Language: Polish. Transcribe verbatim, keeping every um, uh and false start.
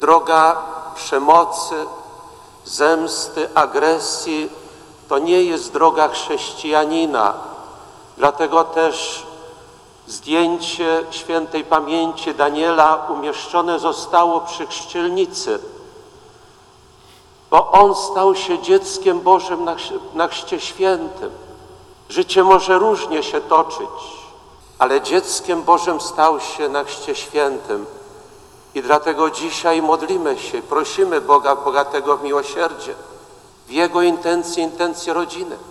Droga przemocy, zemsty, agresji to nie jest droga chrześcijanina. Dlatego też zdjęcie świętej pamięci Daniela umieszczone zostało przy chrzcielnicy, bo on stał się dzieckiem Bożym na, na Chrzcie Świętym. Życie może różnie się toczyć, ale dzieckiem Bożym stał się na Chrzcie Świętym. I dlatego dzisiaj modlimy się, prosimy Boga bogatego w miłosierdzie, w Jego intencje, intencje rodziny.